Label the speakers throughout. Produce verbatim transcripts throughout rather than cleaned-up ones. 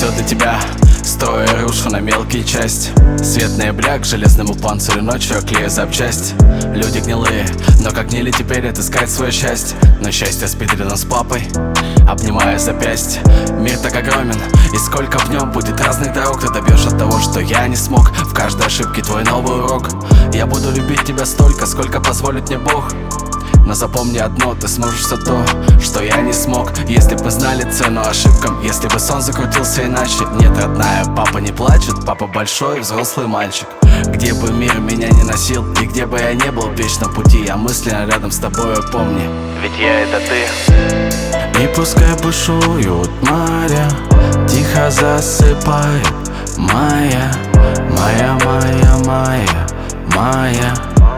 Speaker 1: все для тебя, строю и рушу на мелкие части. Свет ноября к железному панцирю, ночью оклею запчасти. Люди гнилые, но как гнили теперь отыскать свое счастье. Но счастье спит рядом с папой, обнимая запястье. Мир так огромен, и сколько в нем будет разных дорог. Ты добьешь от того, что я не смог. В каждой ошибке твой новый урок. Я буду любить тебя столько, сколько позволит мне Бог. Но запомни одно, ты сможешь все то, что я не смог. Если бы знали цену ошибкам, если бы сон закрутился иначе. Нет, родная, папа не плачет, папа большой взрослый мальчик. Где бы мир меня не носил, и где бы я не был в вечном пути, я мысленно рядом с тобой, помни, ведь я это ты. И пускай бушуют моря, тихо засыпает моя, моя, моя, моя, моя,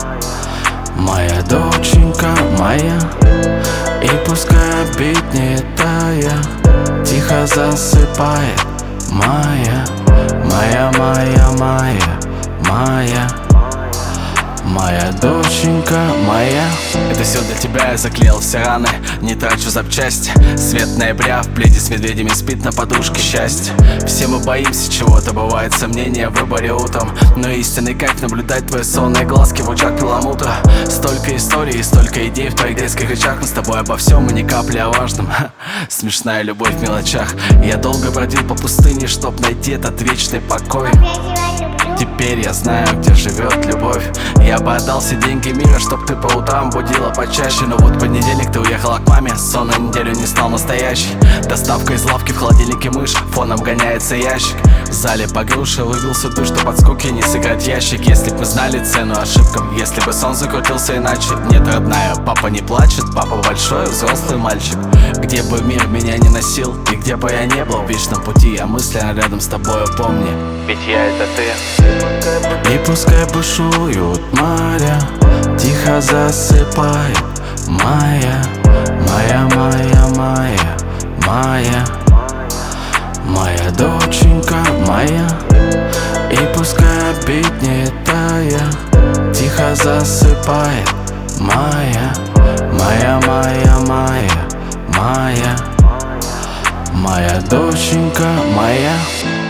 Speaker 1: моя доченька моя. И пускай обиднее тая, тихо засыпает моя, моя, моя, моя, моя, моя доченька моя. Это все для тебя, я заклеил все раны, не трачу запчасти. Свет ноября в пледе с медведями спит на подушке счастья. Все мы боимся чего-то, бывает сомнения в выборе утром. Но истинный кайф наблюдать твои сонные глазки в лучах перламутра. Столько историй, столько идей в твоих детских речах. Мы с тобой обо всем и ни капли о важном. Смешная любовь в мелочах. Я долго бродил по пустыне, чтоб найти этот вечный покой. Теперь я знаю, где живет любовь. Я бы отдал все деньги мира, чтоб ты по утрам будила почаще. Но вот в понедельник ты уехала к маме, сон на неделю не стал настоящий. Доставка из лавки, в холодильнике мышь, фоном гоняется ящик. В зале по груше выбился ты, чтоб от скуки не сыграть ящик. Если б мы знали цену ошибкам, если бы сон закрутился иначе. Нет, родная, папа не плачет, папа большой взрослый мальчик. Где бы мир меня не носил, и где бы я не был в вечном пути, я мысленно рядом с тобой, помни, ведь я это ты. И пускай бушуют моря, тихо засыпает моя, моя, моя, моя, моя, моя доченька моя. И пускай обиднее тая, тихо засыпает моя, моя, моя, моя, моя, моя доченька моя.